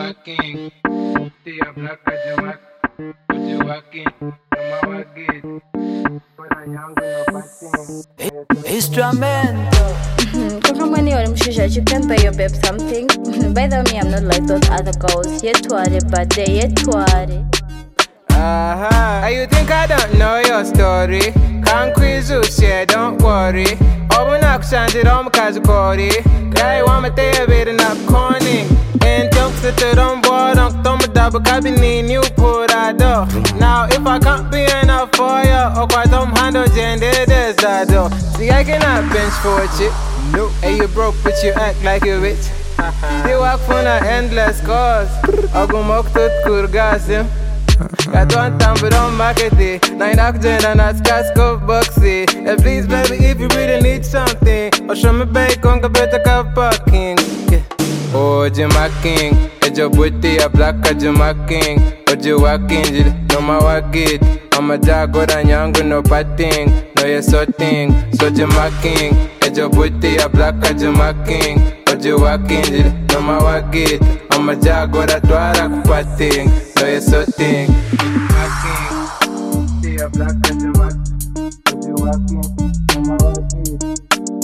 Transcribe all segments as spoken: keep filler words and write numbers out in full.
king. Tia black ajumak. Ujuwakin. Kamawagit. Kuna yangu no patin. Instrumento. Come from when you're in Shisha, you can buy your babe something. By the way, I'm not like those other girls. Yet twari, but they yet twari. Uh-huh. And you think I don't know your story? Can't quiz you, share, don't worry. Open up, change it on cause Cody. Guy, want me to be enough corny. And talk to the dumb boy, don't thumb a double cabinet, you put out door. Now, if I can't be enough for you, or quite dumb handle, gender, there's that door. See, I cannot bench for a chick. No. And you broke, but you act like a bitch. You walk for an endless cause. I go mock to Kurgasim. Got one time but don't market it. Nine oxygen and a casco boxy. And please baby if you really need something, or show me back on the better car parking. Yeah. Oh Jima King, ejo booty a black a Jima King. Ojo waking, no ma wagit. I'm a jago da nyango no pating. No ye so thing, so Jima King. Ejo booty a black a Jima King. Ojo waking, no ma wagit. I'm a jago da twara kupating. No ye so thing. Jima King, see a black a Jima. Ojo waking, no ma wagit.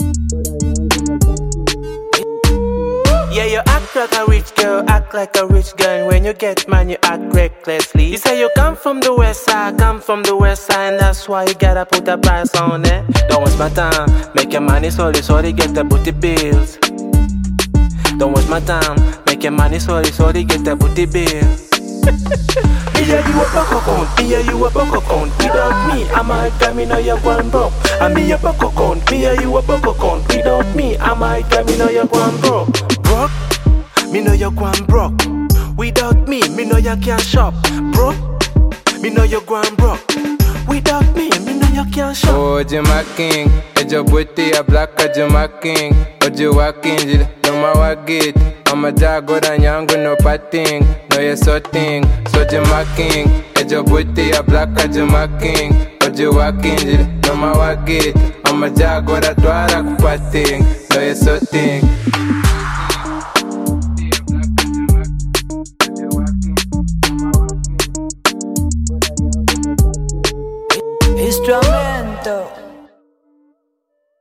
Yeah, you act like a rich girl, act like a rich girl. And when you get man, you act recklessly. You say you come from the west side, come from the west side, and that's why you gotta put a price on it. Don't waste my time, make your money slowly, slowly get the booty bills. Don't waste my time, make your money slowly, slowly get the booty bills. Yeah, you a buck account, yeah, you a buck account. Without me, I might come in, you're going broke. I mean, you buck account, yeah, you a buck account. Without me, I might come in, you're going broke. Broke, me know you're going broke. Without me, me know you can't shop. Broke, me know you're going broke. Without me, me know you can't shop. Oh, Jima King, ejo booty a black a Jima King. Ojo waking, no ma wagit. I'm a jago da nyango no pating. No ye so thing, so Jima King. Ejo booty a black a Jima King. Ojo waking, no ma wagit. I'm a jago da twara kupating. No ye so thing.